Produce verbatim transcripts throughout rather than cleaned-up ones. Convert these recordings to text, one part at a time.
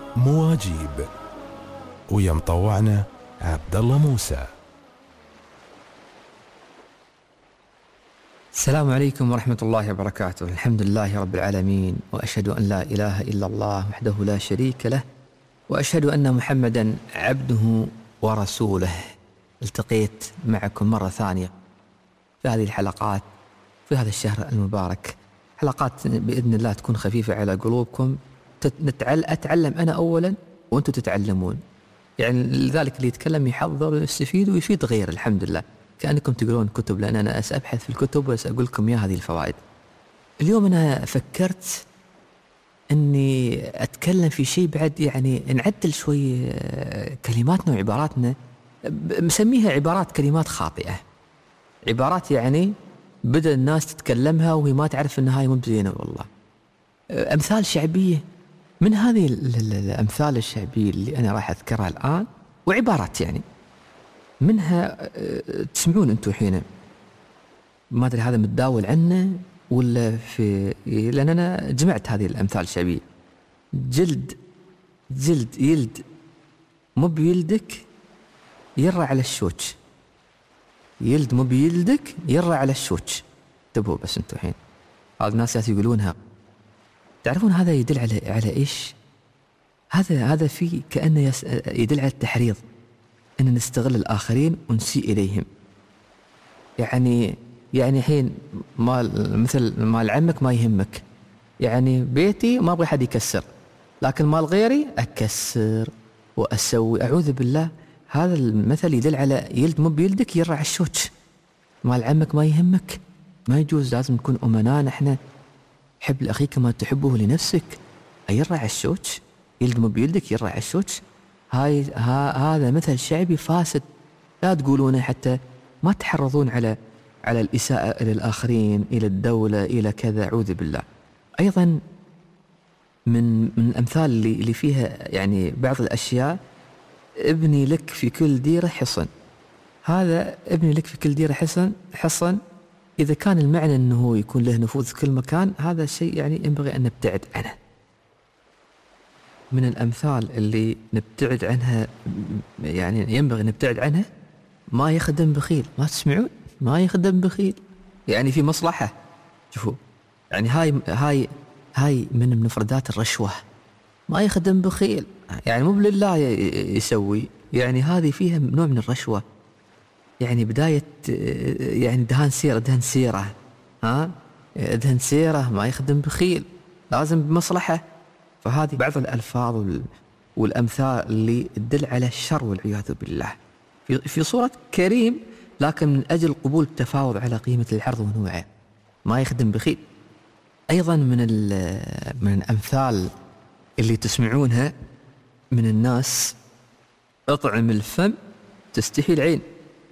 مواجيب، ويا مطوعنا عبد الله موسى. السلام عليكم ورحمة الله وبركاته. الحمد لله رب العالمين، وأشهد أن لا إله إلا الله وحده لا شريك له، وأشهد أن محمدا عبده ورسوله. التقيت معكم مرة ثانية في هذه الحلقات في هذا الشهر المبارك، حلقات بإذن الله تكون خفيفة على قلوبكم. أتعلم أنا أولا وأنتم تتعلمون، يعني لذلك اللي يتكلم يحضر ويستفيد ويفيد غير. الحمد لله كأنكم تقرون كتب، لأن أنا أبحث في الكتب وأقول لكم يا هذه الفوائد. اليوم أنا فكرت أني أتكلم في شيء بعد، يعني نعدل شوي كلماتنا وعباراتنا، مسميها عبارات كلمات خاطئة، عبارات يعني بدأ الناس تتكلمها وهي ما تعرف أنها هاي مو زينة. والله أمثال شعبية، من هذه الأمثال الشعبية اللي أنا راح أذكرها الآن، وعبارات يعني منها تسمعون أنتم حين ما أدري هذا متداول عنه ولا في، لأن أنا جمعت هذه الأمثال الشعبية. جلد جلد يلد مو بيلدك يرى على الشوش، يلد مو بيلدك يرى على الشوش. انتبهوا بس أنتم حين هذا الناس يقولونها، تعرفون هذا يدل على على إيش؟ هذا هذا فيه كأنه يس... يدل على التحريض، أن نستغل الآخرين ونسيء إليهم. يعني يعني حين مال مثل مال عمك ما يهمك، يعني بيتي ما أبغى حد يكسر، لكن مال غيري أكسر وأسوي. أعوذ بالله، هذا المثل يدل على يلد مو بيلدك يرعى الشوش. مال عمك ما يهمك، ما يجوز، لازم نكون أمناء نحن. حب لأخيك ما تحبه لنفسك. يرعى الشوش، يلد مو بيلدك يرعى الشوش. هاي ها هذا مثل شعبي فاسد، لا تقولونه، حتى ما تحرضون على على الإساءة إلى الآخرين، إلى الدولة، إلى كذا. أعوذ بالله. أيضا من من الأمثال اللي اللي فيها يعني بعض الأشياء، ابني لك في كل ديرة حصن. هذا ابني لك في كل ديرة حصن حصن إذا كان المعنى أنه يكون له نفوذ في كل مكان، هذا الشيء يعني ينبغي أن نبتعد عنه. من الأمثال اللي نبتعد عنها، يعني ينبغي نبتعد عنها، ما يخدم بخيل. ما تسمعون؟ ما يخدم بخيل، يعني في مصلحة. شوفوا، يعني هاي هاي هاي من مفردات الرشوة. ما يخدم بخيل، يعني مو لله يسوي، يعني هذه فيها نوع من الرشوة. يعني بداية يعني دهان سيرة دهن سيرة ها دهن سيرة، ما يخدم بخيل، لازم بمصلحة. فهذه بعض الألفاظ والأمثال اللي تدل على الشر والعياذ بالله في في صورة كريم، لكن من أجل قبول التفاوض على قيمة العرض ونوعه. ما يخدم بخيل. أيضا من من الأمثال اللي تسمعونها من الناس، اطعم الفم تستحي العين.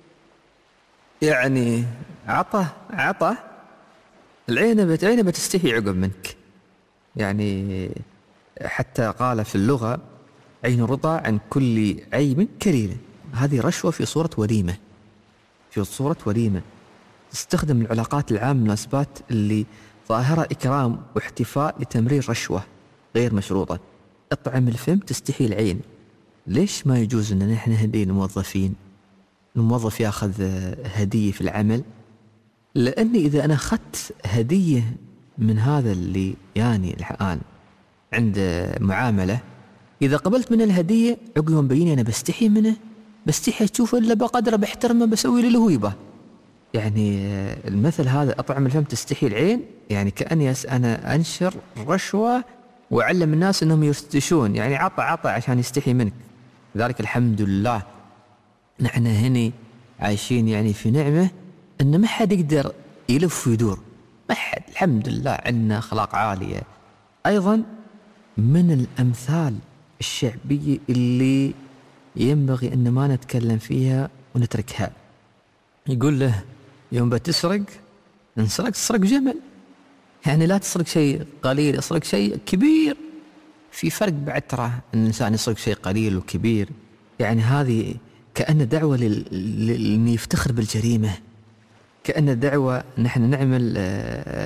يعني عطى عطى العين عينه بتستحي عقب منك. يعني حتى قال في اللغة عين رضا عن كل عيب كريم. هذه رشوة في صورة وليمة، في صورة وليمة تستخدم العلاقات العامة، المناسبات اللي ظاهرة إكرام واحتفاء لتمرير رشوة غير مشروطة. اطعم الفم تستحي العين. ليش ما يجوز أن نحن هدي الموظفين، الموظف يأخذ هدية في العمل؟ لأني إذا أنا أخذت هدية من هذا اللي يعني الآن عند معاملة، إذا قبلت من الهدية عقب يوم بيني أنا بستحي منه، بستحي أشوف إلا بقدره بحترمه، بسوي له اللي هو يباه. يعني المثل هذا أطعم الفم تستحي العين، يعني كأني أنا أنشر رشوة وأعلم الناس أنهم يرتشون، يعني عطى عطى عشان يستحي منك. لذلك الحمد لله نحن هني عايشين يعني في نعمة، أن ما حد يقدر يلف ويدور، ما حد، الحمد لله عندنا أخلاق عالية. أيضا من الأمثال الشعبية اللي ينبغي أن ما نتكلم فيها ونتركها، يقول له يوم بتسرق انسرق تسرق جمل. يعني لا تسرق شيء قليل، اسرق شيء كبير. في فرق بعد ترى أن الإنسان يسرق شيء قليل وكبير. يعني هذه كأن دعوة لأن يفتخر بالجريمة، كأن دعوة نحن نعمل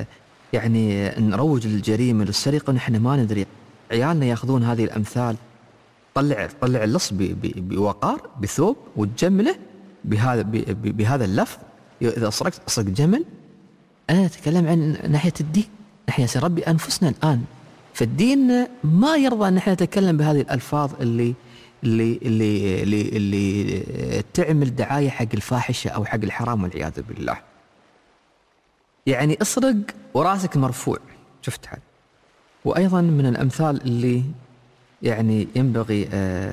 يعني نروج للجريمة للسرقة ونحن ما ندري. عيالنا يأخذون هذه الأمثال طلع طلع اللص بوقار بثوب وتجمله بهذا بهذا اللفظ. إذا سرقت أسرق جمل. أنا أتكلم عن ناحية الدين، نحن سنربي أنفسنا الآن، فالدين ما يرضى أن نحن نتكلم بهذه الألفاظ اللي اللي اللي اللي, اللي تعمل دعاية حق الفاحشة أو حق الحرام والعياذ بالله. يعني اسرق وراسك مرفوع، شفت حد. وأيضا من الأمثال اللي يعني ينبغي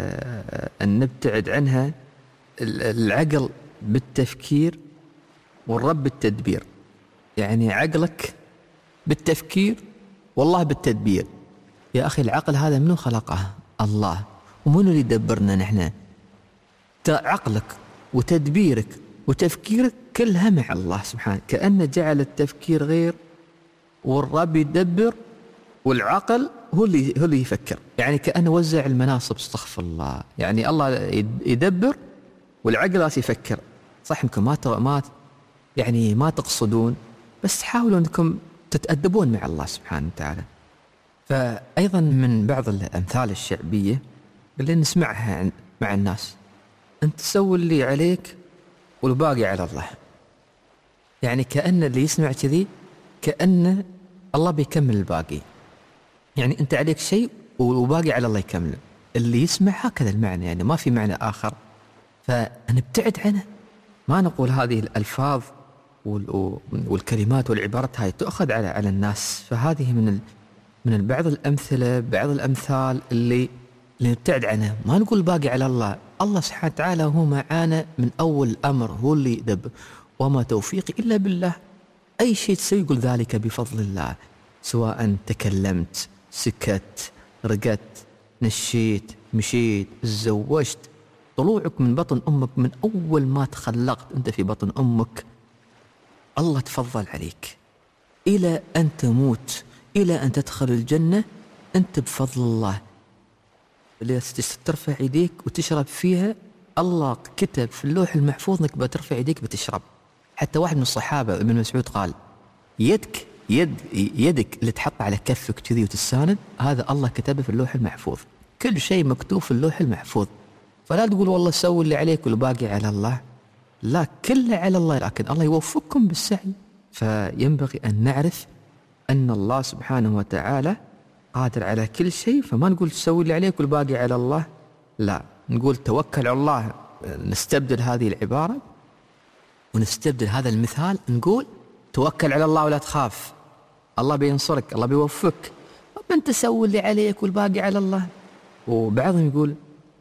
أن نبتعد عنها العقل بالتفكير والرب بالتدبير. يعني عقلك بالتفكير والله بالتدبير. يا أخي العقل هذا منو خلقه؟ الله. ومنو اللي يدبرنا نحن؟ عقلك وتدبيرك وتفكيرك كلها مع الله سبحانه. كأن جعل التفكير غير والرب يدبر والعقل هو اللي هو اللي يفكر. يعني كأنه وزع المناصب. استغفر الله. يعني الله يدبر والعقل راس يفكر. صح انكم ما ما يعني ما تقصدون، بس حاولوا انكم تتأدبون مع الله سبحانه وتعالى. فأيضا من بعض الأمثال الشعبية اللي نسمعها مع الناس، أنت تسوي اللي عليك والباقي على الله. يعني كأن اللي يسمع كذي كأن الله بيكمل الباقي. يعني أنت عليك شيء وباقي على الله يكمله. اللي يسمع هكذا المعنى، يعني ما في معنى آخر. فنبتعد عنه. ما نقول هذه الألفاظ والكلمات والعبارات هاي تأخذ على على الناس. فهذه من من بعض الأمثلة، بعض الأمثال اللي اللي نبتعد عنها. ما نقول باقي على الله. الله سبحانه وتعالى هو معانا من أول الأمر، هو اللي يدبر. وما توفيقي إلا بالله. أي شيء تسوي يقول ذلك بفضل الله. سواء تكلمت، سكت، رقدت، نشيت، مشيت، تزوجت، طلوعك من بطن أمك، من أول ما تخلقت أنت في بطن أمك الله تفضل عليك إلى أن تموت، إلى أن تدخل الجنة أنت بفضل الله. اللي ترفع يديك وتشرب فيها، الله كتب في اللوح المحفوظ أنك بترفع يديك بتشرب. حتى واحد من الصحابة ابن مسعود قال يدك يد يدك اللي تحط على كفك كذي وتساند، هذا الله كتبه في اللوح المحفوظ. كل شيء مكتوب في اللوح المحفوظ. فلا تقول والله سوي اللي عليك والباقي على الله. لا، كله على الله، لكن الله يوفقكم بالسعي. فينبغي أن نعرف أن الله سبحانه وتعالى قادر على كل شيء. فما نقول سوي اللي عليك والباقي على الله، لا، نقول توكل على الله. نستبدل هذه العبارة ونستبدل هذا المثال، نقول توكل على الله ولا تخاف، الله بينصرك، الله بيوفقك. أنت سوي اللي عليك والباقي على الله. وبعضهم يقول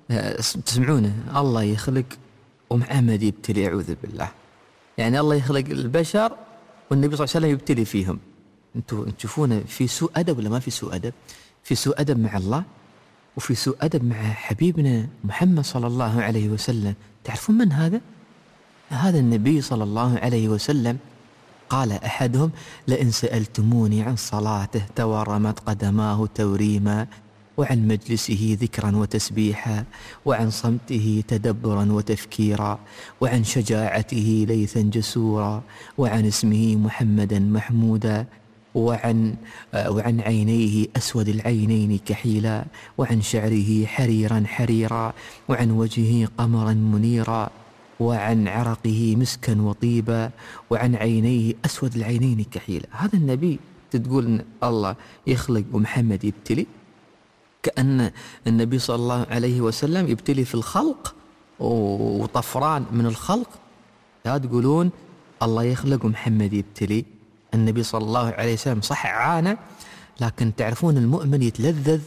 تسمعونه الله يخلق ومحمد يبتلي، أعوذ بالله. يعني الله يخلق البشر والنبي صلى الله عليه وسلم يبتلي فيهم. انتوا تشوفون في سوء أدب ولا ما في سوء أدب؟ في سوء أدب مع الله وفي سوء أدب مع حبيبنا محمد صلى الله عليه وسلم. تعرفون من هذا؟ هذا النبي صلى الله عليه وسلم قال أحدهم لئن سألتموني عن صلاته تورمت قدماه توريما، وعن مجلسه ذكرا وتسبيحا، وعن صمته تدبرا وتفكيرا، وعن شجاعته ليثا جسورا، وعن اسمه محمدا محمودا، وعن وعن عينيه أسود العينين كحيلا، وعن شعره حريرا حريرا، وعن وجهه قمرا منيرا، وعن عرقه مسكا وطيبا، وعن عينيه أسود العينين كحيلا. هذا النبي تقول إن الله يخلق ومحمد يبتلي؟ كأن النبي صلى الله عليه وسلم يبتلي في الخلق وطفران من الخلق. لا تقولون الله يخلق ومحمد يبتلي. النبي صلى الله عليه وسلم صح عانى، لكن تعرفون المؤمن يتلذذ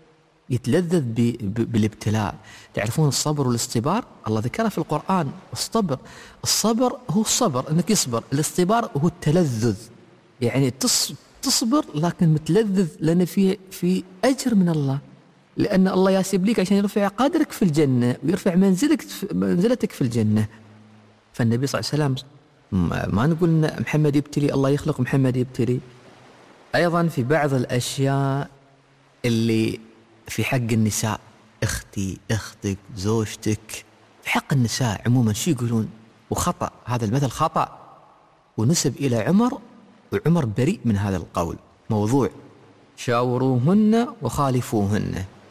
يتلذذ بالابتلاء. تعرفون الصبر والاصطبار الله ذكره في القرآن. الصبر الصبر هو الصبر انك يصبر، الاصطبار هو التلذذ. يعني تصبر لكن متلذذ، لأن في في أجر من الله، لأن الله ياسب لك عشان يرفع قدرك في الجنة ويرفع منزلك منزلتك في الجنة. فالنبي صلى الله عليه وسلم ما نقول إن محمد يبتلي، الله يخلق محمد يبتلي. أيضا في بعض الأشياء اللي في حق النساء، أختي أختك زوجتك، في حق النساء عموما شو يقولون؟ وخطأ هذا المثل، خطأ ونسب إلى عمر، وعمر بريء من هذا القول. موضوع شاوروهن وخالفوهن.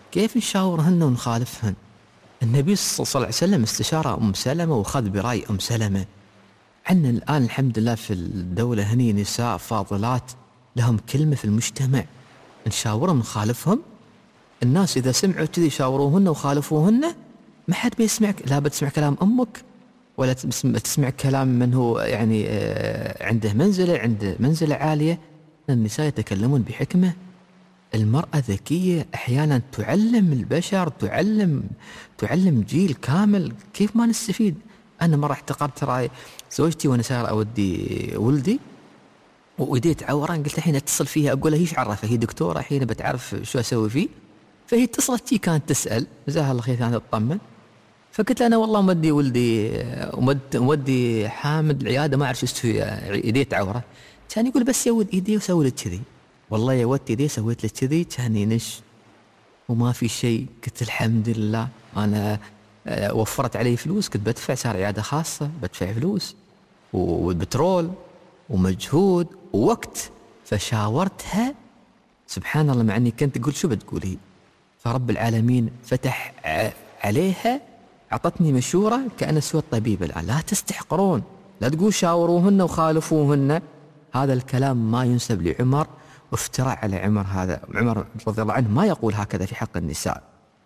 كيف نشاورهن ونخالفهن؟ النبي صلى الله عليه وسلم استشار أم سلمة وخذ برأي أم سلمة. عندنا الآن الحمد لله في الدولة هني نساء فاضلات لهم كلمة في المجتمع، نشاورهم نخالفهم. الناس إذا سمعوا كذي شاوروهن وخالفوهن ما حد بيسمعك، لا بتسمع كلام أمك ولا تسمع كلام من هو يعني عنده منزلة عنده منزلة عالية. النساء يتكلمون بحكمة. المرأة ذكية، أحيانا تعلم البشر، تعلم تعلم جيل كامل. كيف ما نستفيد؟ أنا مرة احتقرت ترى زوجتي وأنا ساير أودي ولدي وإيدي تعورة، قلت الحين أتصل فيها أقول لها إيش عرفها، هي دكتورة الحين بتعرف شو أسوي فيه. فهي اتصلت تي كانت تسأل جزاها الله خير كانت تطمن. فقلت أنا والله مودي ولدي مودي حامد العيادة ما أعرف شو إيدي تعورة. كان يقول بس يود إيدي وسوي لك كذي. والله يا ودي إيدي سويت لك كذي كان ينش وما في شيء. قلت الحمد لله أنا وفرت علي فلوس، كنت بدفع صار عيادة خاصة بدفع فلوس وبترول ومجهود ووقت. فشاورتها سبحان الله، مع أني كنت أقول شو بتقولي، فرب العالمين فتح عليها أعطتني مشورة كأن سوى الطبيب. الآن لا تستحقرون، لا تقول شاوروهن وخالفوهن. هذا الكلام ما ينسب لعمر وافتراء على عمر. هذا عمر رضي الله عنه ما يقول هكذا في حق النساء.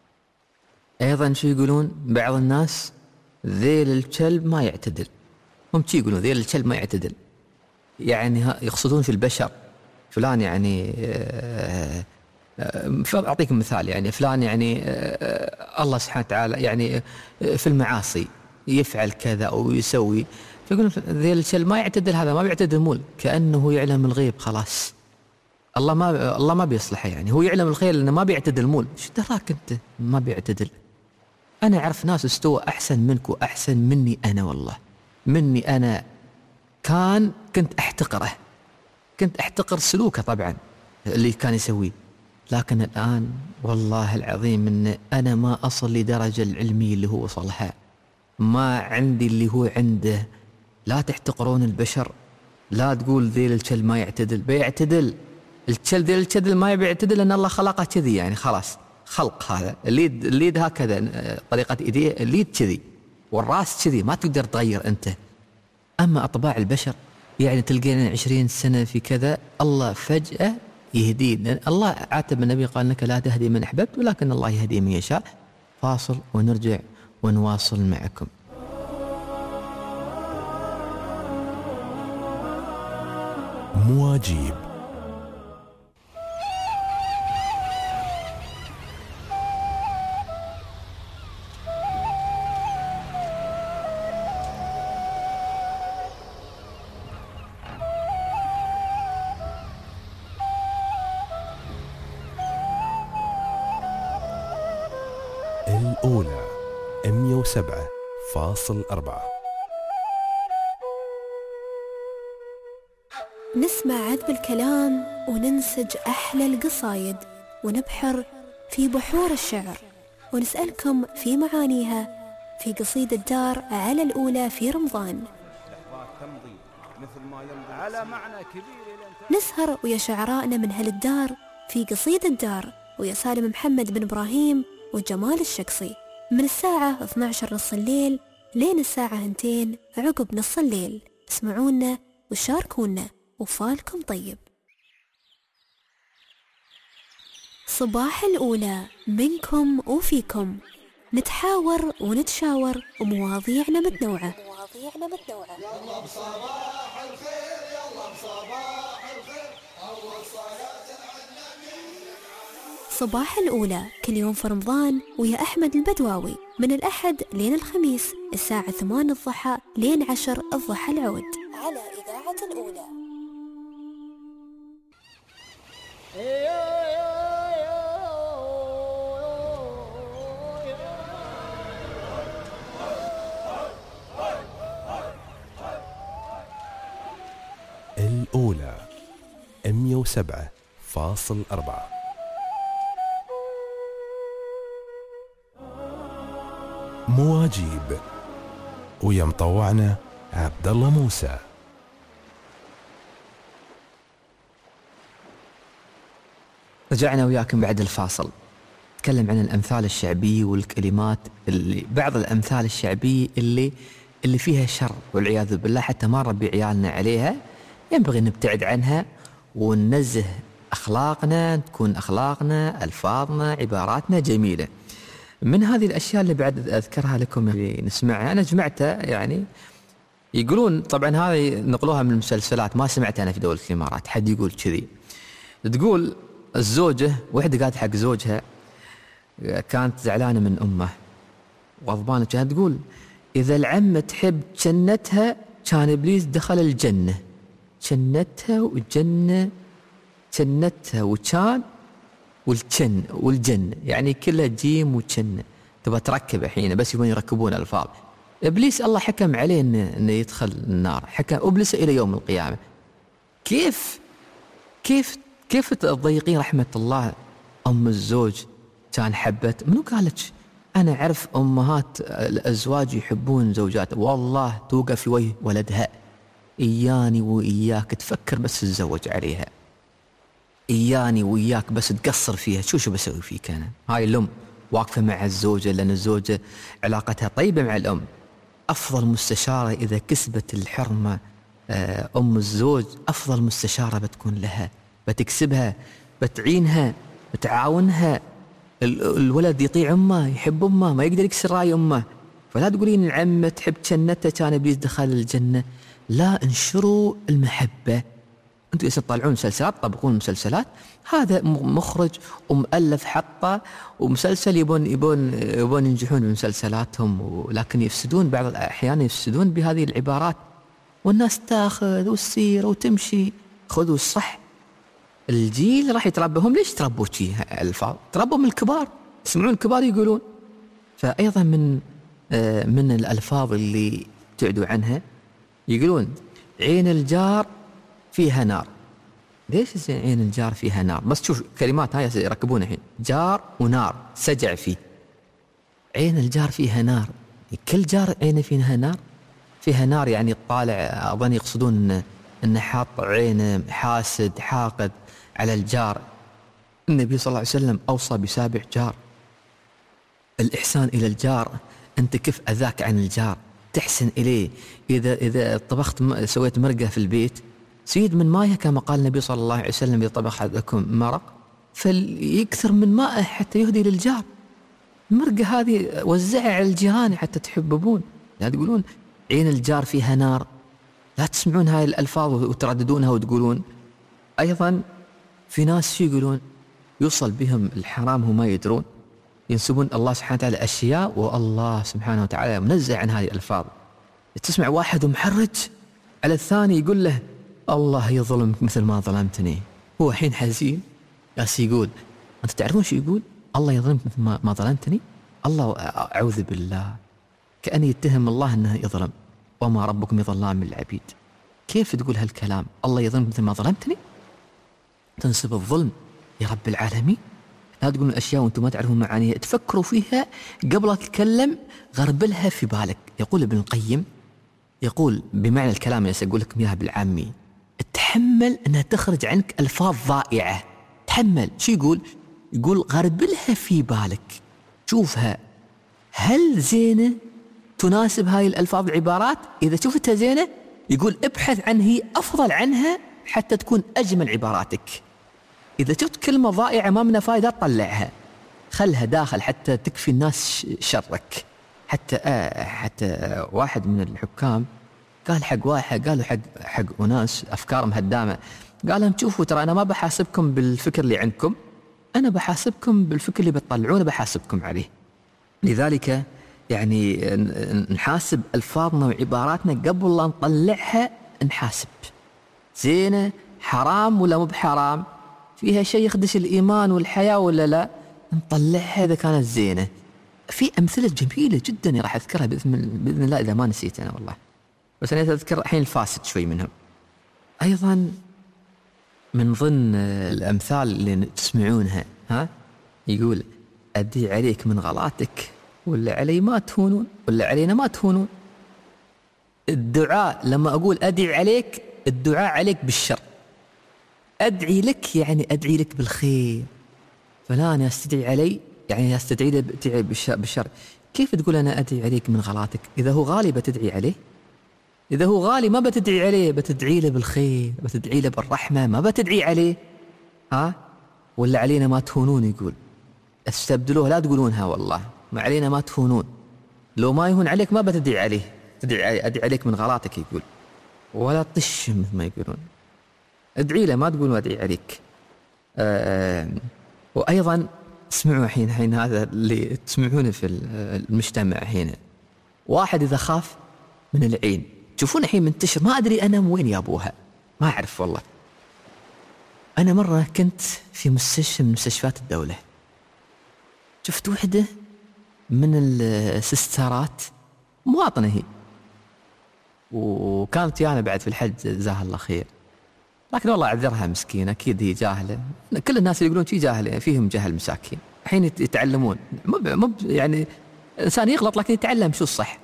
أيضا شو يقولون بعض الناس؟ ذيل الكلب ما يعتدل. هم شو يقولون؟ ذيل الكلب ما يعتدل، يعني يقصدون في البشر. فلان يعني آه أعطيكم مثال، يعني فلان يعني آه الله سبحانه وتعالى يعني آه في المعاصي يفعل كذا أو يسوي، فيقولون ذيل الكلب ما يعتدل، هذا ما بيعتدل مول، كأنه يعلم الغيب. خلاص الله ما الله ما بيصلحه، يعني هو يعلم الخير لأنه ما بيعتدل مول. شو دراك أنت ما بيعتدل؟ أنا أعرف ناس استوى أحسن منك وأحسن مني. أنا والله مني أنا كان كنت أحتقره، كنت أحتقر سلوكه طبعا اللي كان يسويه، لكن الآن والله العظيم إن أنا ما أصل لدرجة العلمية اللي هو وصلها، ما عندي اللي هو عنده. لا تحتقرون البشر، لا تقول ذيل الكلب ما يعتدل، بيعتدل. الكلب ذيل الكلب ما بيعتدل لأن الله خلقه كذي، يعني خلاص خلق هذا الليد الليد هكذا طريقة إيديه، الليد كذي والراس كذي، ما تقدر تغير أنت. أما أطباع البشر يعني تلقينا عشرين سنة في كذا، الله فجأة يهديه. الله عاتب النبي قال إنك لا تهدي من أحببت ولكن الله يهدي من يشاء. فاصل ونرجع ونواصل معكم. مواجيب. الأولى مئة وسبعة فاصل أربعة. نسمع عذب الكلام وننسج أحلى القصايد ونبحر في بحور الشعر ونسألكم في معانيها في قصيدة الدار على الأولى في رمضان. نسهر ويا شعرائنا من هالدار في قصيدة الدار ويا سالم محمد بن إبراهيم وجمال الشقصي من الساعة اثني عشر نص الليل لين الساعة اثنين عقب نص الليل. اسمعونا وشاركونا وفالكم طيب. صباح الأولى منكم وفيكم، نتحاور ونتشاور ومواضيعنا متنوعة. مواضيعنا متنوعة. يلا بصباح الخير يلا بصباح الخير أول صلاة على النبي. صباح الأولى كل يوم في رمضان ويا أحمد البدواوي من الأحد لين الخميس الساعة ثمان الضحى لين عشر الضحى العود على إذاعة الأولى. الأولى مئة وسبعة فاصل أربعة. مواجيب ويا مطوعنا عبد الله موسى. رجعنا وياكم بعد الفاصل. أتكلم عن الأمثال الشعبية والكلمات اللي بعض الأمثال الشعبية اللي اللي فيها شر والعياذ بالله، حتى ما نربي عيالنا عليها. ينبغي نبتعد عنها وننزه أخلاقنا، تكون أخلاقنا ألفاظنا عباراتنا جميلة. من هذه الأشياء اللي بعد أذكرها لكم اللي نسمعها، أنا جمعتها يعني يقولون، طبعا هذه نقلوها من المسلسلات، ما سمعت أنا في دولة الإمارات حد يقول كذي. تقول الزوجة، وحدة قالت حق زوجها كانت زعلانة من أمه وغضبانة، كانت تقول إذا العمة تحب جنتها كان إبليس دخل الجنة. جنتها وجنة، جنتها وكان والجن والجنة، يعني كلها جيم وجنة، تبى تركب الحين بس يبون يركبون ألفاظ. إبليس الله حكم عليه إنه, إنه يدخل النار، حكم أبلس إلى يوم القيامة. كيف كيف كيف تضيقين رحمة الله أم الزوج كان حبت؟ منو قالك؟ أنا أعرف أمهات الأزواج يحبون زوجات والله توقف في وجه ولدها، إياني وإياك تفكر بس تتزوج عليها، إياني وإياك بس تقصر فيها، شو شو بسوي فيك أنا؟ هاي الأم واقفة مع الزوجة، لأن الزوجة علاقتها طيبة مع الأم. أفضل مستشارة إذا كسبت الحرمة أم الزوج، أفضل مستشارة بتكون لها، بتكسبها، بتعينها، بتعاونها. الولد يطيع أمه، يحب أمه، ما يقدر يكسر رأي أمه. فلا تقولين العمة تحب جنتها كان إبليس دخل الجنة. لا، انشروا المحبة. أنتوا إذا تطلعون مسلسلات، طبقون مسلسلات، هذا مخرج ومؤلف حطه ومسلسل يبون يبون يبون ينجحون بمسلسلاتهم، ولكن يفسدون بعض الأحيان، يفسدون بهذه العبارات، والناس تاخذ وتسير وتمشي. خذوا الصح. الجيل راح يتربهم. ليش تربوا شيء الألفاظ؟ تربوا من الكبار، يسمعون الكبار يقولون. فأيضا من من الألفاظ اللي تعدوا عنها، يقولون عين الجار فيها نار. ليش عين الجار فيها نار؟ بس شوف كلمات هاي يركبونها الحين، جار ونار، سجع فيه. عين الجار فيها نار، كل جار عينه فيها نار، فيها نار يعني طالع. أظن يقصدون أنه حاط عينه حاسد حاقد على الجار. النبي صلى الله عليه وسلم أوصى بسابع جار، الإحسان إلى الجار. أنت كيف أذاك عن الجار تحسن إليه. إذا إذا طبخت سويت مرقة في البيت، سيد من ماءها كما قال النبي صلى الله عليه وسلم، إذا طبخ أحدكم مرق فليكثر من ماءه حتى يهدي للجار. المرقة هذه وزعها على الجيران حتى تحببون. لا تقولون عين الجار فيها نار، لا تسمعون هاي الألفاظ وترددونها وتقولون. أيضا في ناس شو يقولون؟ يوصل بهم الحرام وما يدرون، ينسبون الله سبحانه وتعالى أشياء والله سبحانه وتعالى منزه عن هذه الألفاظ. تسمع واحد محرج على الثاني يقول له الله يظلمك مثل ما ظلمتني. هو حين حزين بس يقول، أنت تعرفون شو يقول؟ الله يظلمك مثل ما ظلمتني. الله أعوذ بالله، كأن يتهم الله أنه يظلم، وما ربكم بظلام للعبيد. كيف تقول هالكلام؟ الله يظلمك مثل ما ظلمتني؟ تنسب الظلم يا رب العالمين. لا تقولون الأشياء وأنتم ما تعرفون معانيها، تفكروا فيها قبل لا تتكلم، غربلها في بالك. يقول ابن القيم، يقول بمعنى الكلام اللي سأقول لكم إياها بالعامي، تحمل أنها تخرج عنك ألفاظ ضائعة. تحمل. شو يقول؟ يقول غربلها في بالك، شوفها هل زينة تناسب هاي الألفاظ العبارات. إذا شفتها زينة يقول ابحث عن هي أفضل عنها حتى تكون أجمل عباراتك. إذا شفت كلمة ضائعة ما منها فائدة طلعها، خلها داخل حتى تكفي الناس شرك. حتى آه حتى آه واحد من الحكام قال حق واحد، قالوا حق حق أناس أفكارهم هدامة، قال لهم شوفوا ترى أنا ما بحاسبكم بالفكر اللي عندكم، أنا بحاسبكم بالفكر اللي بتطلعونه بحاسبكم عليه. لذلك يعني نحاسب ألفاظنا وعباراتنا قبل لا نطلعها، نحاسب زينة حرام ولا مو بحرام، فيها شيء يخدش الإيمان والحياة ولا لا، نطلعها إذا كانت زينة. في أمثلة جميلة جدا راح أذكرها بإذن الله إذا ما نسيت أنا والله، بس أنا أذكر الحين الفاسد شوي منهم. أيضا من ضمن الأمثال اللي تسمعونها، ها يقول أدي عليك من غلاتك ولا علي ما تهونون، ولا علينا ما تهونون. الدعاء لما أقول أدعي عليك، الدعاء عليك بالشر. أدعي لك يعني أدعي لك بالخير، فلان يستدعي علي يعني استدعي له تدعي بالشر. كيف تقول أنا أدعي عليك من غلاتك؟ إذا هو غالي بتدعي عليه، إذا هو غالي ما بتدعي عليه، بتدعي له بالخير، بتدعي له بالرحمة، ما بتدعي عليه. ها ولا علينا ما تهونون؟ يقول استبدلوه، لا تقولونها والله، ما علينا ما تهونون، لو ما يهون عليك ما بتدعي عليه، تدعي أدعي عليك من غلاتك. يقول ولا طش مثل ما يقولون، ادعي له ما تقول ادعي عليك. آه وأيضا اسمعوا الحين حين هذا اللي تسمعونه في المجتمع هنا، واحد إذا خاف من العين، تشوفون الحين منتشر، ما أدري أنا وين يابوها، ما أعرف والله. أنا مرة كنت في مستشفى من مستشفيات الدولة، شفت وحدة من السسترات مواطنة هي، وكانت ويانا بعد في الحج جزاها الله خير، لكن والله أعذرها مسكينة، أكيد هي جاهلة، كل الناس اللي يقولون شي جاهلة فيهم جهل مساكين، الحين يتعلمون، مب مب يعني إنسان يغلط لكن يتعلم شو الصح.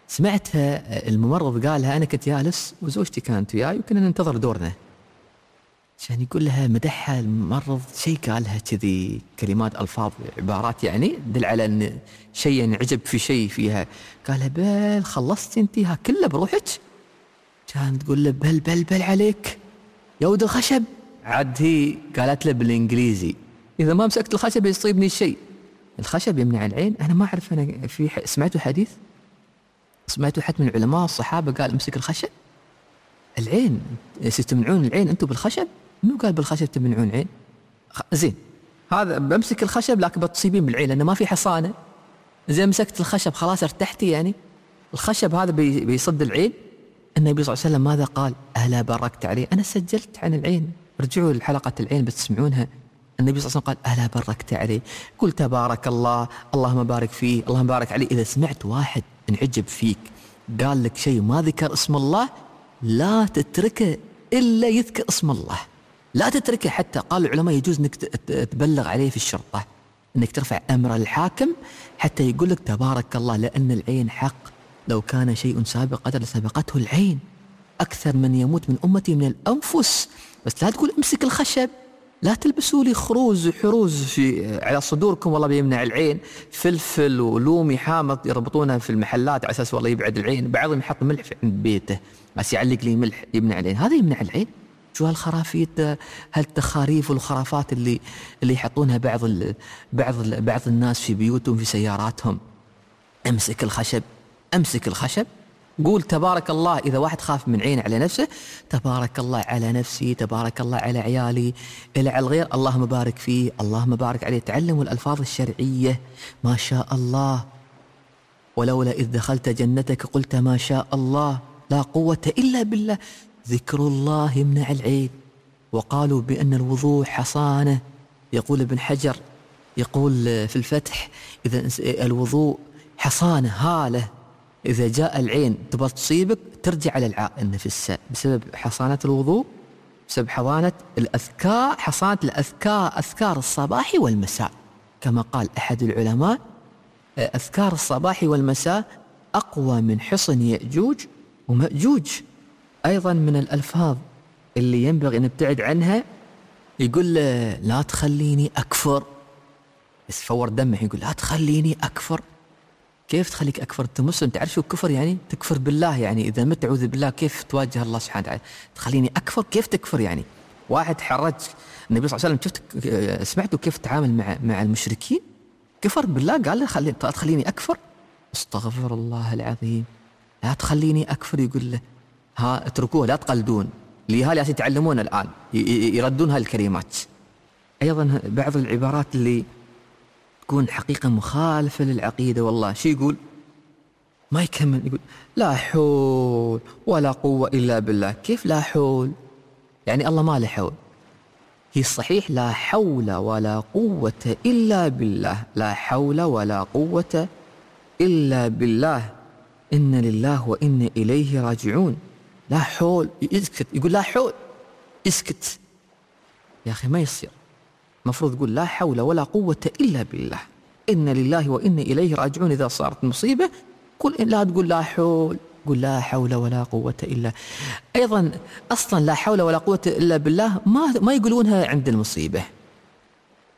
سمعتها الممرض قالها، أنا كنت جالس وزوجتي كانت وياي وكنا ننتظر دورنا، عشان يقول لها مدحها الممرض شيء، قالها كذي كلمات ألفاظ عبارات يعني دل على أن شيء يعني عجب في شيء فيها، قالها بل خلصت انتيها كله بروحك؟ كانت تقول له بل بل بل عليك يا ود الخشب. عاد هي قالت له بالإنجليزي إذا ما مسكت الخشب يصيبني شيء. الخشب يمنع العين؟ أنا ما أعرف، أنا في ح... سمعتوا حديث، سمعتوا حد من العلماء الصحابة قال امسك الخشب العين، تمنعون العين أنتم بالخشب؟ منو قال بالخشب تمنعون العين؟ خ... زين هذا بمسك الخشب لكن بتصيبين بالعين لأنه ما في حصانة. زين مسكت الخشب خلاص ارتحتي، يعني الخشب هذا بي... بيصد العين. النبي صلى الله عليه وسلم ماذا قال؟ ألا بركت عليه. أنا سجلت عن العين، رجعوا لحلقة العين بتسمعونها. النبي صلى الله عليه وسلم قال ألا بركت عليه، قل تبارك الله، اللهم بارك فيه، اللهم بارك عليه. إذا سمعت واحد انعجب فيك قال لك شيء ما ذكر اسم الله، لا تتركه إلا يذكر اسم الله، لا تتركه. حتى قال العلماء يجوز أنك تبلغ عليه في الشرطة، أنك ترفع أمر الحاكم حتى يقول لك تبارك الله، لأن العين حق، لو كان شيء سابق قدر لسبقته العين، أكثر من يموت من أمتي من الأنفس. بس لا تقول امسك الخشب، لا تلبسوا لي خروز وحروز في على صدوركم والله بيمنع العين، فلفل ولومي حامض يربطونها في المحلات على أساس والله يبعد العين، بعضهم يحط ملح في عند بيته بس يعلق لي ملح يمنع العين، هذا يمنع العين. شو هالخرافيت، هالتخاريف والخرافات اللي اللي يحطونها بعض ال بعض ال بعض الناس في بيوتهم في سياراتهم. امسك الخشب، امسك الخشب، قول تبارك الله. إذا واحد خاف من عين على نفسه، تبارك الله على نفسي، تبارك الله على عيالي، إلى على الغير اللهم بارك فيه، اللهم بارك عليه. تعلموا الألفاظ الشرعية، ما شاء الله، ولولا إذ دخلت جنتك قلت ما شاء الله لا قوة إلا بالله. ذكر الله يمنع العين. وقالوا بأن الوضوء حصانة، يقول ابن حجر، يقول في الفتح إذا الوضوء حصانة هالة، إذا جاء العين تبغى تصيبك ترجع على العائل نفسها بسبب حصانة الوضوء، بسبب حضانة الأذكار، حصانة الأذكار، أذكار الصباح والمساء. كما قال أحد العلماء أذكار الصباح والمساء أقوى من حصن يأجوج ومأجوج. أيضا من الألفاظ اللي ينبغي أن نبتعد عنها، يقول لا تخليني أكفر، بس فور دمه يقول لا تخليني أكفر. كيف تخليك أكفر؟ أنت مسلم، تعرف شو كفر يعني؟ تكفر بالله، يعني إذا مت أعوذ بالله كيف تواجه الله سبحانه وتعالى؟ تخليني أكفر، كيف تكفر يعني؟ واحد حرج النبي صلى الله عليه وسلم، شفت سمعتوا كيف تعامل مع مع المشركين؟ كفر بالله، قال له خلي تخليني أكفر؟ استغفر الله العظيم، لا تخليني أكفر. يقول له ها اتركوه، لا تقلدون، لهذا يتعلمون الآن يردون هالكلمات. أيضا بعض العبارات اللي تكون حقيقة مخالفة للعقيدة، والله شي يقول ما يكمل، يقول لا حول ولا قوة إلا بالله. كيف لا حول؟ يعني الله ما له حول. هي الصحيح لا حول ولا قوة إلا بالله، لا حول ولا قوة إلا بالله، إن لله وإن إليه راجعون. لا حول، يسكت، يقول لا حول، يسكت يا أخي ما يصير. مفروض تقول لا حول ولا قوة إلا بالله، إن لله وإن إليه راجعون. إذا صارت مصيبة قل لا تقول لا حول، قل لا حول ولا قوة إلا. أيضا أصلا لا حول ولا قوة إلا بالله ما ما يقولونها عند المصيبة،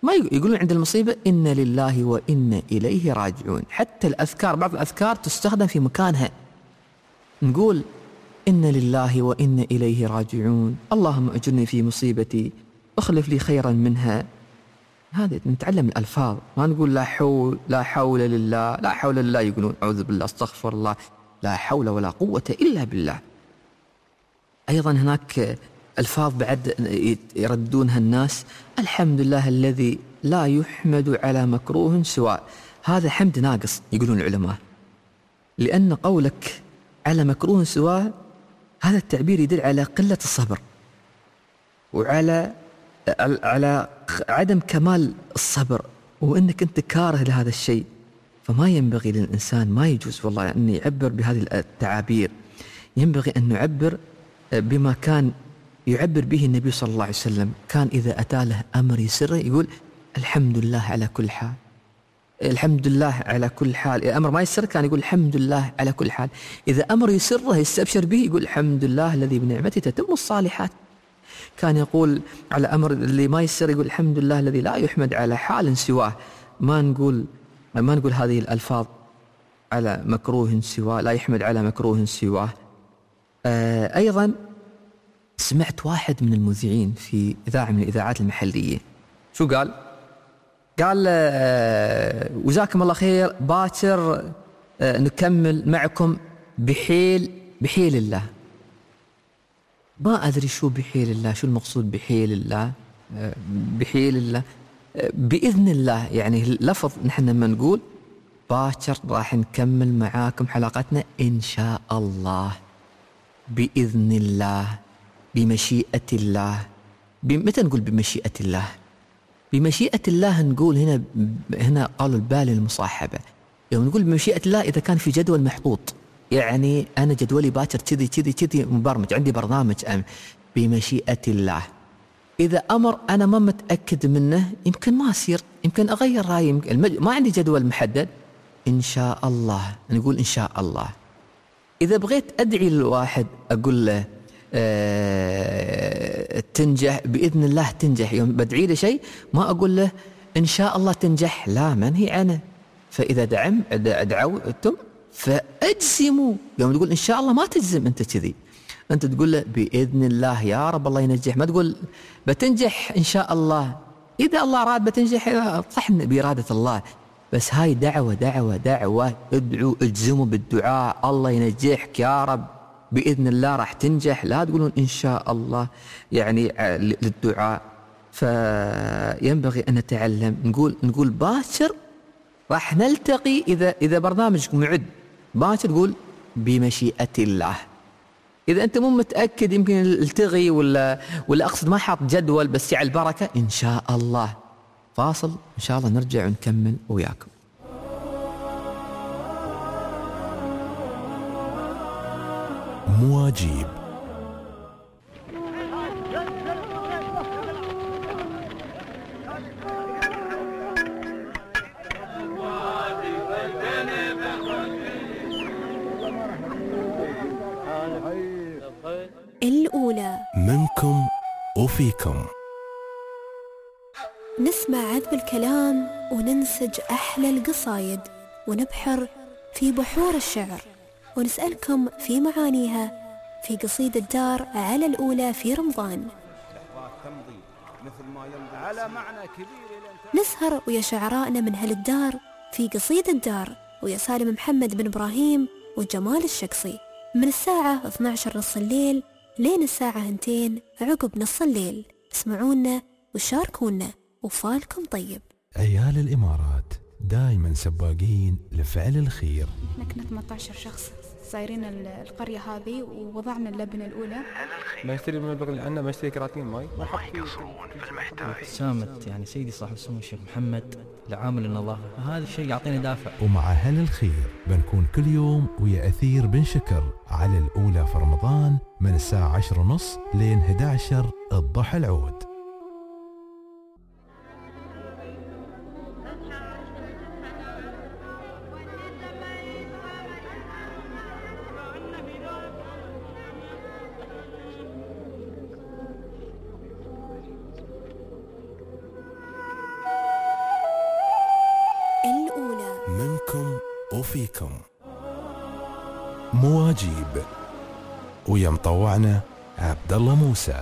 ما يقولون عند المصيبة إن لله وإنا إليه راجعون. حتى الأذكار، بعض الأذكار تستخدم في مكانها. نقول إن لله وإنا إليه راجعون، اللهم أجرني في مصيبتي أخلف لي خيرا منها. هذا نتعلم الألفاظ، ما نقول لا حول لا حول لله، لا حول لله يقولون أعوذ بالله استغفر الله، لا حول ولا قوة إلا بالله. أيضا هناك ألفاظ بعد يردونها الناس، الحمد لله الذي لا يحمد على مكروه سواء. هذا حمد ناقص يقولون العلماء، لأن قولك على مكروه سواء هذا التعبير يدل على قلة الصبر وعلى على عدم كمال الصبر، وأنك أنت كاره لهذا الشيء. فما ينبغي للإنسان، ما يجوز والله أن يعبر بهذه التعابير. ينبغي أن نعبر بما كان يعبر به النبي صلى الله عليه وسلم. كان إذا أتى له أمر يسره يقول الحمد لله على كل حال، الحمد لله على كل حال. إذا أمر ما يسر كان يقول الحمد لله على كل حال. إذا أمر يسره يستبشر به يقول الحمد لله الذي بنعمته تتم الصالحات. كان يقول على أمر اللي ما يسر يقول الحمد لله الذي لا يحمد على حال سواه. ما نقول ما نقول هذه الألفاظ على مكروه سواه، لا يحمد على مكروه سواه. آه أيضا سمعت واحد من المذيعين في إذاعة من الإذاعات المحلية شو قال؟ قال آه وجزاكم الله خير، باكر آه نكمل معكم بحيل بحيل الله. ما أدري شو بحيل الله، شو المقصود بحيل الله؟ آه بحيل الله آه بإذن الله، يعني لفظ نحن لما نقول باكر راح نكمل معاكم حلقتنا إن شاء الله، بإذن الله، بمشيئة الله. متى نقول بمشيئة الله؟ بمشيئة الله نقول هنا هنا قالوا البال المصاحبة. يوم نقول بمشيئة الله إذا كان في جدول محطوط، يعني أنا جدولي باكر كذي كذي كذي مبرمج، عندي برنامج أم بمشيئة الله. إذا أمر أنا ما متأكد منه يمكن ما أصير، يمكن أغير رأيي، يمكن ما عندي جدول محدد، إن شاء الله نقول إن شاء الله. إذا بغيت أدعي للواحد أقول له أه تنجح بإذن الله تنجح. يوم بدعي له شيء ما أقول له إن شاء الله تنجح، لا منهي عنه. فإذا دعم دعوتم فأجزموا. يوم تقول إن شاء الله ما تجزم أنت كذي، أنت تقول له بإذن الله يا رب الله ينجح، ما تقول بتنجح إن شاء الله. إذا الله أراد بتنجح صح بإرادة الله، بس هاي دعوة دعوة دعوة ادعوا اجزموا بالدعاء الله ينجحك يا رب بإذن الله راح تنجح، لا تقولون إن شاء الله يعني للدعاء. فينبغي أن نتعلم نقول نقول باكر راح نلتقي. إذا إذا برنامجك معد باكر تقول بمشيئة الله. إذا أنت مو متأكد يمكن التغي ولا ولا أقصد ما حاط جدول بس على البركة إن شاء الله. فاصل إن شاء الله نرجع ونكمل وياكم. مواجيب الأولى منكم وفيكم. نسمع عذب الكلام وننسج أحلى القصايد ونبحر في بحور الشعر ونسألكم في معانيها في قصيدة دار على الأولى في رمضان. نسهر ويا شعرائنا من هالدار في قصيدة دار ويا سالم محمد بن إبراهيم وجمال الشقصي من الساعة اثني عشر نص الليل لين الساعة اثنين عقب نص الليل. اسمعونا وشاركونا وفالكم طيب. عيال الإمارات دائما سباقين لفعل الخير. احنا كنا ثمانية عشر شخص صايرين القرية هذه ووضعنا اللبنة الأولى. ما يشتري من البغل عنا، ما يشتري كراتين ماي، ما يحط في المحتاج. سامت يعني سيدي صاحب السمو الشيخ محمد لعامل النظافة، هذا الشيء يعطينا دافع. ومع أهل الخير بنكون كل يوم ويا أثير بن شكر على الأولى في رمضان من الساعة عشرة ونص لين إحدى عشر الضحى العود. بينكم وفيكم. مواجيب ويا مطوعنا عبد الله موسى.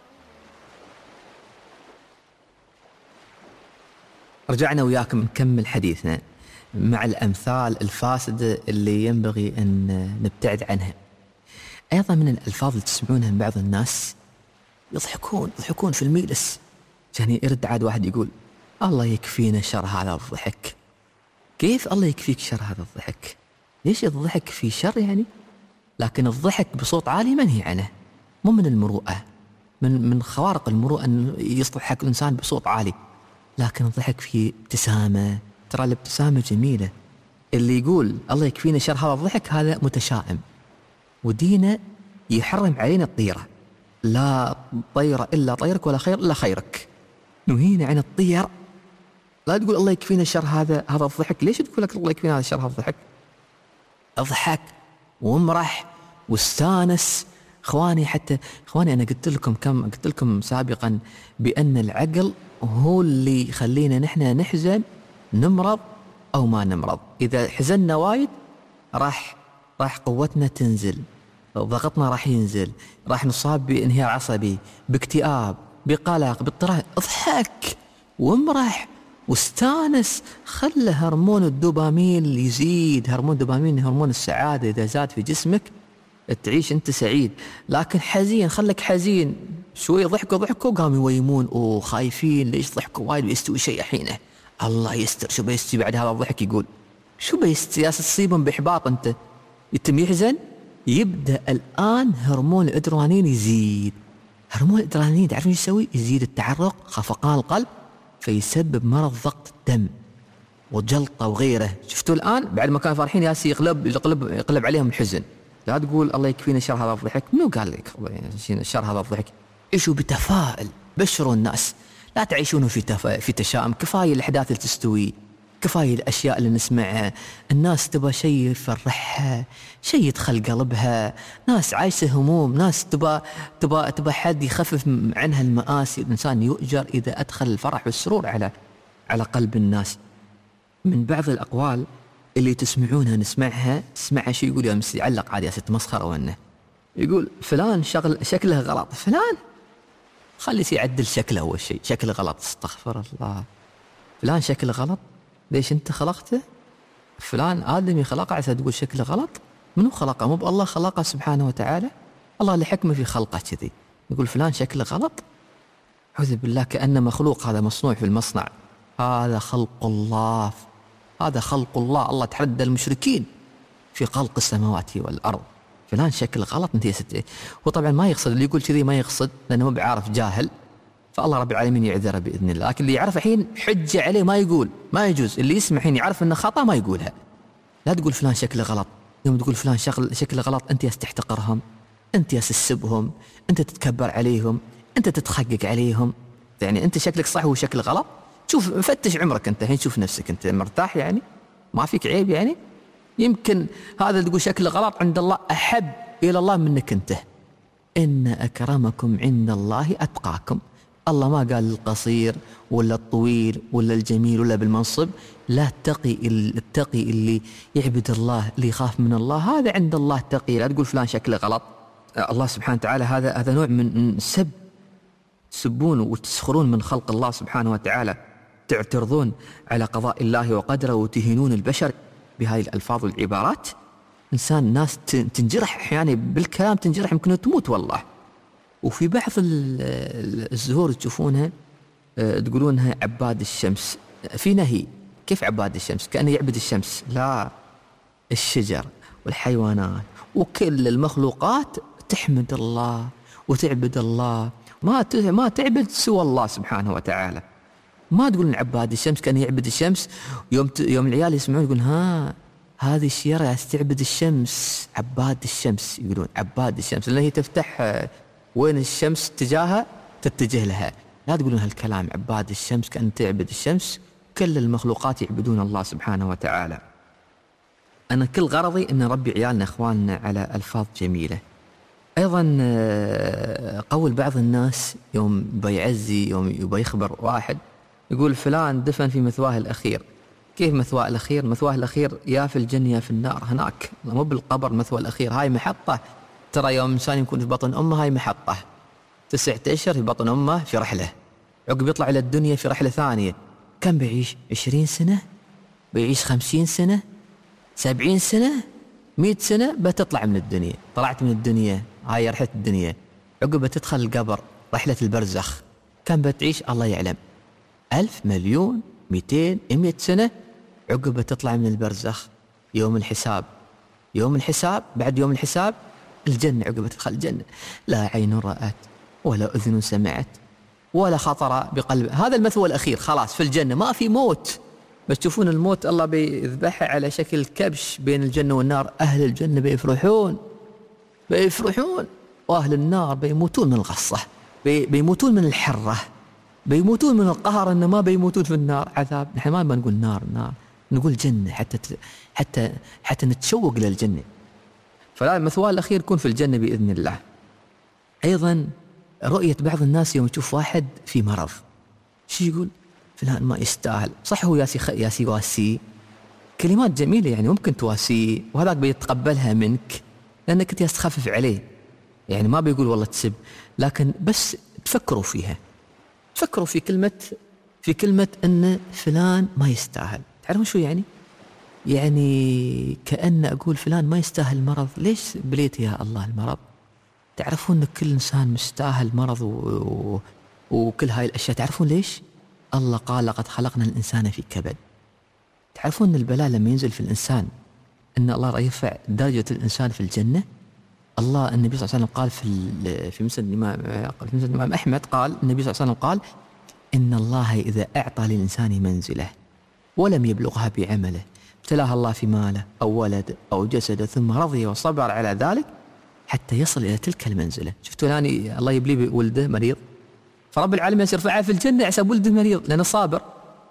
رجعنا وياكم نكمل حديثنا مع الأمثال الفاسدة اللي ينبغي أن نبتعد عنها. أيضا من الألفاظ اللي تسمعونها من بعض الناس يضحكون يضحكون في الميلس، يعني يرد عاد واحد يقول الله يكفينا شر هذا الضحك. كيف الله يكفيك شر هذا الضحك؟ ليش الضحك في شر يعني؟ لكن الضحك بصوت عالي منهي عنه، مو من المروءة، من من خوارق المروءة أن يضحك الإنسان بصوت عالي، لكن الضحك فيه ابتسامة. ترى الابتسامة جميلة. اللي يقول الله يكفينا شر هذا الضحك هذا متشائم، ودينه يحرم علينا الطيرة. لا طير إلا طيرك ولا خير إلا خيرك. نهينا عن الطير. لا تقول الله يكفينا شر هذا هذا الضحك. ليش تقول لك الله يكفينا هذا شر هذا الضحك؟ اضحك وامرح واستانس. اخواني حتى اخواني انا قلت لكم كم قلت لكم سابقا بان العقل هو اللي يخلينا نحن نحزن، نمرض او ما نمرض. اذا حزننا وايد راح راح قوتنا تنزل، ضغطنا راح ينزل، راح نصاب بانهيار عصبي، باكتئاب، بقلق، باضطراب. اضحك وامرح واستانس. خلى هرمون الدوبامين يزيد. هرمون الدوبامين هرمون السعادة، إذا زاد في جسمك تعيش أنت سعيد. لكن حزين خلك حزين، شوي ضحكوا ضحكوا قاموا يويمون وخايفين ليش ضحكوا وايد ويستوي شيء حينه. الله يستر شو بيستوي بعد هذا الضحك. يقول شو بيستوي يا تصيبهم بإحباط. أنت يتم يحزن، يبدأ الآن هرمون الأدرينالين يزيد. هرمون الأدرينالين تعرفون ايش يسوي؟ يزيد التعرق، خفقان القلب، فيسبب مرض ضغط الدم وجلطة وغيره. شفتوا الآن بعد ما كانوا فرحين ياسي يقلب يقلب يقلب عليهم الحزن. لا تقول الله يكفينا شر هذا الضحك. منو قال لك شر هذا الضحك؟ عيشوا بتفاؤل، بشروا الناس، لا تعيشون في تفا... في تشاؤم. كفاية الأحداث اللي تستوي، كفاية الأشياء اللي نسمعها. الناس تبى شيء يفرحها، شيء يدخل قلبها. ناس عايشة هموم، ناس تبى تبى تبى حد يخفف عنها المآسي. الإنسان يؤجر إذا أدخل الفرح والسرور على على قلب الناس. من بعض الأقوال اللي تسمعونها نسمعها تسمعها شيء يقول يا مس يعلق عادي تتمسخر وانه يقول فلان شغل شكله غلط. فلان خلي يعدل شكله أول شيء. شكله غلط، استغفر الله. فلان شكله غلط. ليش أنت خلقته؟ فلان آدمي خلقه عشان تقول شكله غلط؟ منو خلقه؟ مو بالله خلقه سبحانه وتعالى. الله لحكمة في خلقه كذي. يقول فلان شكله غلط. أعوذ بالله، كأنه مخلوق، هذا مصنوع في المصنع. هذا خلق الله، هذا خلق الله. الله تحدى المشركين في خلق السماوات والأرض. فلان شكل غلط انت يا ستي. وطبعا ما يقصد، اللي يقول كذي ما يقصد لأنه مو بعارف، جاهل، فالله رب العالمين يعذره بإذن الله. لكن اللي يعرف الحين حجة عليه ما يقول، ما يجوز. اللي يسمع الحين يعرف أنه خطأ ما يقولها. لا تقول فلان شكله غلط. يوم تقول فلان شكل شكله غلط أنت ياس تحتقرهم، أنت ياس تسبهم، أنت تتكبر عليهم، أنت تتخقق عليهم. يعني أنت شكلك صح وشكل غلط. شوف فتش عمرك أنت الحين، شوف نفسك أنت مرتاح يعني؟ ما فيك عيب يعني؟ يمكن هذا تقول شكله غلط عند الله أحب إلى الله منك أنت. إن أكرمكم عند الله أتقاكم. الله ما قال القصير ولا الطويل ولا الجميل ولا بالمنصب. لا التقي التقي اللي يعبد الله، اللي يخاف من الله، هذا عند الله تقي. لا تقول فلان شكله غلط. الله سبحانه وتعالى هذا هذا نوع من السب. تسبون وتسخرون من خلق الله سبحانه وتعالى، تعترضون على قضاء الله وقدره وتهينون البشر بهذه الألفاظ والعبارات. إنسان ناس تنجرح أحيانا بالكلام، تنجرح يمكن تموت والله. وفي بعض الزهور تشوفونها تقولونها عباد الشمس. في نهي. كيف عباد الشمس؟ كأنه يعبد الشمس. لا، الشجر والحيوانات وكل المخلوقات تحمد الله وتعبد الله، ما ما تعبد سوى الله سبحانه وتعالى. ما تقولون عباد الشمس كأنه يعبد الشمس. يوم ت... يوم العيال يسمعون يقولون ها هذه الشجرة تعبد الشمس، عباد الشمس. يقولون عباد الشمس لأن هي تفتح وين الشمس تجاهها تتجه لها. لا تقولون هالكلام عباد الشمس كأن تعبد الشمس. كل المخلوقات يعبدون الله سبحانه وتعالى. أنا كل غرضي أن نربي عيالنا إخواننا على ألفاظ جميلة. أيضا قول بعض الناس يوم بيعزي، يوم بيخبر واحد يقول فلان دفن في مثواه الأخير. كيف مثواه الأخير؟ مثواه الأخير يا في الجنة يا في النار هناك، مو بالقبر. مثواه الأخير هاي محطة، ترى يوم إنسان يكون في بطن أمه هاي محطة، تسعة أشهر في بطن أمه في رحلة، عقب يطلع إلى الدنيا في رحلة ثانية. كم بيعيش؟ عشرين سنة؟ بيعيش خمسين سنة؟ سبعين سنة؟ مئة سنة؟ بتطلع من الدنيا. طلعت من الدنيا، هاي رحلة الدنيا. عقب تدخل القبر، رحلة البرزخ. كم بتعيش؟ الله يعلم، ألف، مليون، مئتين، مئة سنة. عقب تطلع من البرزخ، يوم الحساب. يوم الحساب، بعد يوم الحساب الجنة. عقب تدخل الجنة، لا عين رأت ولا أذن سمعت ولا خطر بقلب. هذا المثوى الأخير، خلاص في الجنة ما في موت. بس تشوفون الموت الله بيذبحها على شكل كبش بين الجنة والنار. أهل الجنة بيفرحون بيفرحون وأهل النار بيموتون من الغصة، بي بيموتون من الحرة، بيموتون من القهر. إن ما بيموتون في النار عذاب. نحن ما بنقول نار نار، نقول جنة حتى حتى حتى نتشوق للجنة. فلا المثوى الأخير يكون في الجنة بإذن الله. أيضا رؤية بعض الناس يوم يشوف واحد في مرض، شو يقول؟ فلان ما يستاهل. صح هو ياسي خ... ياسي واسي، كلمات جميلة يعني ممكن تواسيه، وهذاك بيتقبلها منك لأنك أنت تخفف عليه. يعني ما بيقول والله تسب، لكن بس تفكروا فيها، تفكروا في كلمة في كلمة أن فلان ما يستاهل. تعرفون شو يعني؟ يعني كأن أقول فلان ما يستاهل المرض. ليش بليت يا الله المرض؟ تعرفون أن كل إنسان مستاهل مرض و... و... وكل هاي الأشياء. تعرفون ليش؟ الله قال لقد خلقنا الإنسان في كبد. تعرفون أن البلاء لما ينزل في الإنسان أن الله راح يرفع درجة الإنسان في الجنة. الله النبي صلى الله عليه وسلم قال في في مسند الإمام في مسند الإمام أحمد، قال النبي صلى الله عليه وسلم قال إن الله إذا أعطى للإنسان منزله ولم يبلغها بعمله ابتلاه الله في ماله أو ولد أو جسده ثم رضي وصبر على ذلك حتى يصل إلى تلك المنزلة. شفتوا الآن الله يبلي بولده مريض، فرب العالمين يرفعه في الجنة حسب ولده مريض لأنه صابر.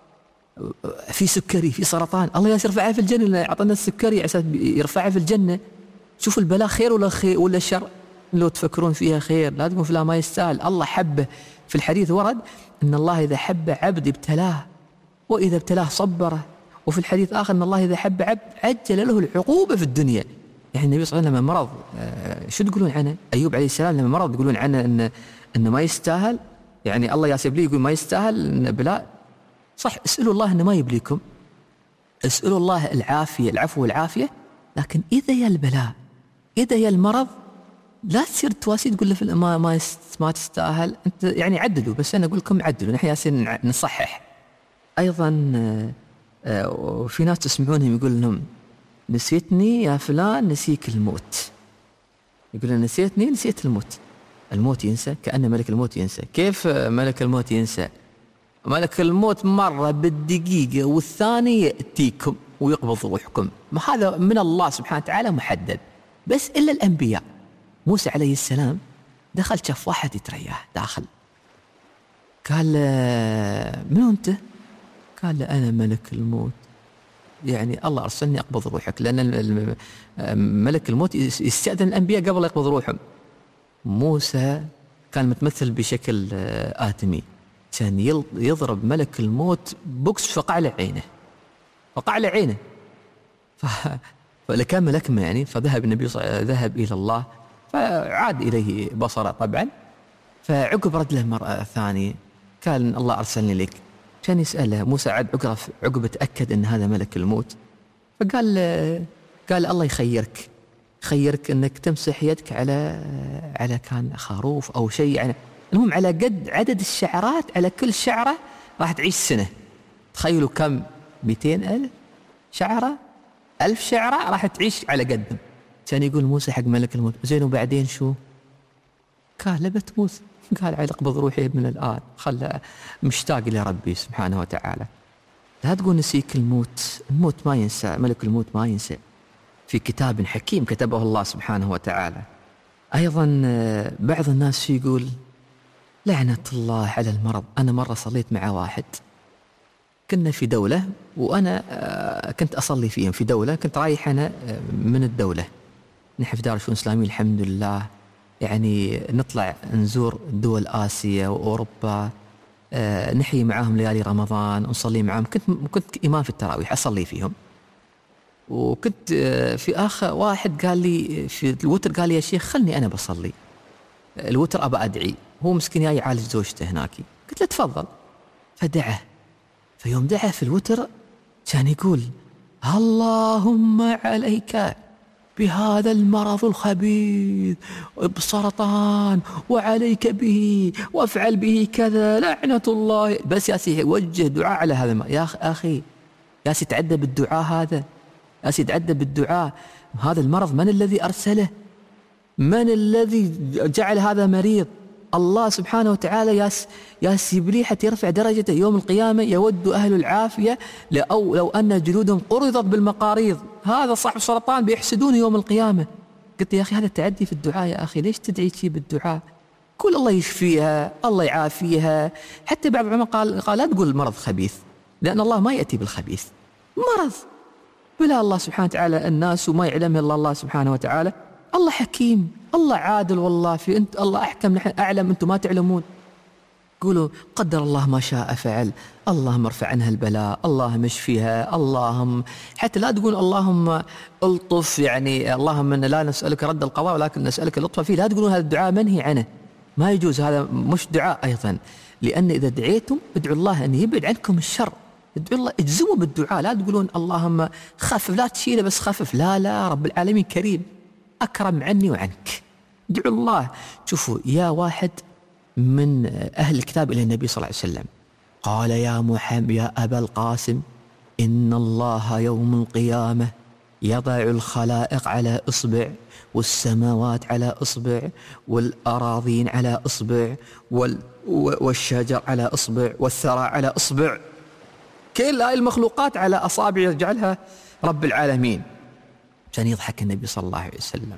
في سكري، في سرطان، الله يرفعه في الجنة لأنه أعطانا السكري حسب يرفعه في الجنة. شوف البلاء خير ولا خير ولا شر؟ لو تفكرون فيها خير لا تقول فلان ما يستاهل. الله حبه. في الحديث ورد إن الله إذا حب عبد ابتلاه وإذا ابتلاه صبره. وفي الحديث آخر إن الله إذا حب عبد عجل له العقوبة في الدنيا. يعني النبي صلى الله عليه وسلم لما مرض شو تقولون عنه؟ أيوب عليه السلام لما مرض يقولون عنه إن إنه ما يستاهل. يعني الله ياسب لي يقول ما يستاهل إن بلاء. صح، اسألوا الله إنه ما يبليكم، اسألوا الله العافية العفو والعافية. لكن إذا يا البلاء إذا يا المرض لا تصير تواسي تقول له في ما ما ما تستاهل. أنت يعني عدلوا، بس أنا أقول لكم عدلوا، نحن ياسين نصحح. أيضا وفي ناس تسمعونهم يقول لهم نسيتني يا فلان نسيك الموت. يقول لهم نسيتني نسيت الموت. الموت ينسى؟ كأن ملك الموت ينسى. كيف ملك الموت ينسى؟ ملك الموت مرة بالدقيقة والثانية يأتيكم ويقبض روحكم. ما هذا من الله سبحانه وتعالى محدد، بس إلا الأنبياء. موسى عليه السلام دخل شاف واحد يترياه داخل، قال من أنت؟ قال أنا ملك الموت، يعني الله أرسلني أقبض روحك، لأن ملك الموت يستأذن الأنبياء قبل يقبض روحهم. موسى كان متمثل بشكل آدمي، كان يضرب ملك الموت بوكس فقع له عينه، فقع له عينه. فلكان ملكمة يعني. فذهب النبي صلى الله عليه وسلم ذهب إلى الله فعاد إليه بصره طبعا. فعقب رد له مرة ثانية قال الله أرسلني لك. كان يسأله موسى عاد عقب عقب تأكد أن هذا ملك الموت. فقال قال الله يخيرك خيرك أنك تمسح يدك على على كان خروف أو شيء يعني. المهم على قد عدد الشعرات، على كل شعرة راح تعيش سنة. تخيلوا كم؟ مئتين ألف شعرة، ألف شعرة راح تعيش على قدهم. كان يقول موسى حق ملك الموت زين وبعدين شو؟ قال لا بتموت. قال عاد اقبض روحي من الآن، خلى مشتاق إلى ربي سبحانه وتعالى. لا تقول نسيك الموت، الموت ما ينسى، ملك الموت ما ينسى، في كتاب حكيم كتبه الله سبحانه وتعالى. أيضا بعض الناس يقول لعنة الله على المرض. أنا مرة صليت مع واحد، كنا في دولة وأنا كنت أصلي فيهم في دولة، كنت رايح أنا من الدولة، نحن في دار الشؤون الإسلامية الحمد لله، يعني نطلع نزور دول آسيا وأوروبا آه نحيي معاهم ليالي رمضان ونصلي معاهم. كنت كنت إمام في التراويح أصلي فيهم. وكنت آه في آخر واحد قال لي في الوتر، قال لي يا شيخ خلني أنا بصلي الوتر أبى أدعي، هو مسكين جاي يعالج زوجته هناك. قلت له تفضل. فدعه، فيوم دعا في الوتر كان يقول اللهم عليك بهذا المرض الخبيث بسرطان وعليك به وافعل به كذا لعنة الله. بس يا سي وجه دعاء على هذا المرض. يا أخي يا سي تعدى بالدعاء، هذا يا سي تعدى بالدعاء. هذا المرض من الذي أرسله؟ من الذي جعل هذا مريض؟ الله سبحانه وتعالى. يا يا سيبلي حتى يرفع درجته يوم القيامة. يود أهل العافية لو, لو أن جلودهم قرضت بالمقاريض. هذا صاحب سرطان بيحسدونه يوم القيامة. قلت يا أخي هذا التعدي في الدعاء، يا أخي ليش تدعي شيء بالدعاء؟ قول الله يشفيها، الله يعافيها. حتى بعض العلماء قال قال لا تقول مرض خبيث، لأن الله ما يأتي بالخبيث. مرض بلا الله سبحانه وتعالى الناس وما يعلمه إلا الله سبحانه وتعالى. الله حكيم، الله عادل، والله في أنت الله أحكم، نحن أعلم أنتم ما تعلمون. قولوا قدر الله ما شاء فعل، اللهم ارفع عنها البلاء، اللهم اشفيها، اللهم حتى لا تقول اللهم الطف، يعني اللهم لا نسألك رد القضاء ولكن نسألك اللطف فيه. لا تقولون هذا الدعاء منهي عنه، ما يجوز، هذا مش دعاء أيضا. لأن إذا دعيتم ادعوا الله أن يبعد عنكم الشر، ادعوا الله، اجزموا بالدعاء. لا تقولون اللهم خفف، لا تشيله بس خفف، لا لا، رب العالمين كريم أكرم عني وعنك. ادعوا الله. شوفوا يا واحد من أهل الكتاب إلى النبي صلى الله عليه وسلم قال يا محمد يا أبا القاسم إن الله يوم القيامة يضع الخلائق على إصبع، والسماوات على إصبع، والأراضين على إصبع، وال والشجر على إصبع، والثرى على إصبع، كل هاي المخلوقات على أصابع يجعلها رب العالمين. كان يضحك النبي صلى الله عليه وسلم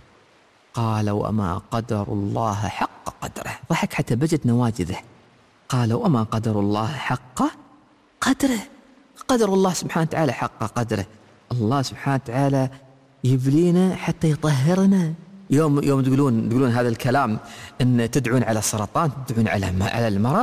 قال وما قدر الله حق قدره. ضحك حتى بجت نواجذه. قال وما قدر الله حق قدره. قدر الله سبحانه وتعالى حق قدره. الله سبحانه وتعالى يبلينا حتى يطهرنا. يوم يوم تقولون تقولون هذا الكلام ان تدعون على السرطان، تدعون على على المرض،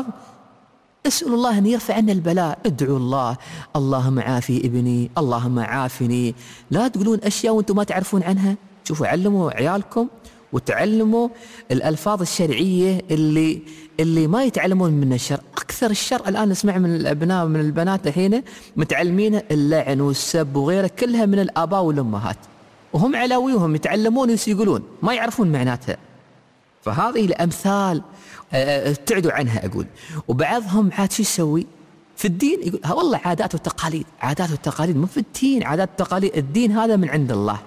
اسأل الله أن يرفع عنا البلاء. ادعوا الله اللهم عافي ابني، اللهم عافني. لا تقولون أشياء وأنتم ما تعرفون عنها. شوفوا علموا عيالكم وتعلموا الألفاظ الشرعية اللي اللي ما يتعلمون من الشر. أكثر الشر الآن نسمع من الأبناء ومن البنات الحين متعلمين اللعن والسب وغيره، كلها من الآباء والأمهات، وهم علاويهم يتعلمون ويقولون ما يعرفون معناتها. فهذه الأمثال ابتعدوا عنها أقول. وبعضهم عاد شو يسوي في الدين؟ يقول ها والله عادات وتقاليد. عادات وتقاليد مو في الدين. عادات وتقاليد الدين هذا من عند الله،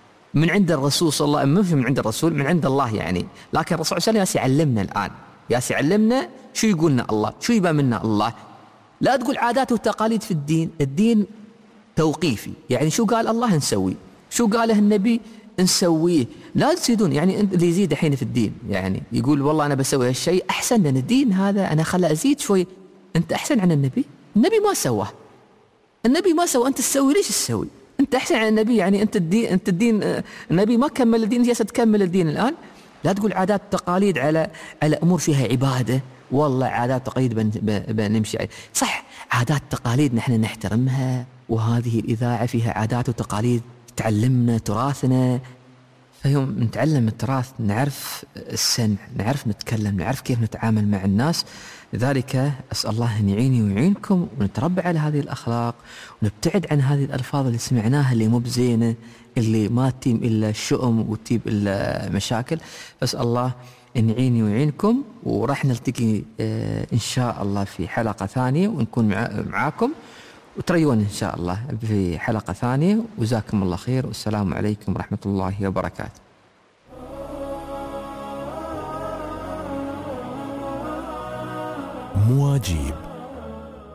من عند الرسول صلى الله عليه وسلم. من عند الرسول، من عند الله يعني. لكن الرسول صلى الله عليه وسلم يعلمنا الآن، ياس يعلمنا شو يقولنا الله، شو يبى منا الله. لا تقول عادات وتقاليد في الدين. الدين توقيفي، يعني شو قال الله نسوي، شو قاله النبي نسويه. لا تزيدون، يعني اللي يزيد الحين في الدين يعني يقول والله أنا بسوي هالشيء أحسن من الدين هذا، أنا خلى أزيد شوي. أنت أحسن عن النبي؟ النبي ما سواه، النبي ما سوى، أنت تسوي ليش تسوي؟ أنت أحسن عن النبي، يعني أنت الدين، أنت الدين النبي ما كمل الدين، جالس تكمل الدين الآن. لا تقول عادات تقاليد على على أمور فيها عبادة. والله عادات تقاليد بنمشي صح، عادات تقاليد نحن نحترمها، وهذه الإذاعة فيها عادات وتقاليد تعلمنا تراثنا. فيوم نتعلم التراث نعرف السن، نعرف نتكلم، نعرف كيف نتعامل مع الناس. لذلك أسأل الله أن يعيني ويعينكم ونتربى على هذه الأخلاق، ونبتعد عن هذه الألفاظ اللي سمعناها اللي مو بزينة، اللي ما تتيم إلا الشؤم وتجيب إلا مشاكل. أسأل الله أن يعيني ويعينكم، وراح نلتقي إن شاء الله في حلقة ثانية ونكون معاكم وتريون إن شاء الله في حلقة ثانية. وجزاكم الله خير، والسلام عليكم ورحمة الله وبركاته. مواجيب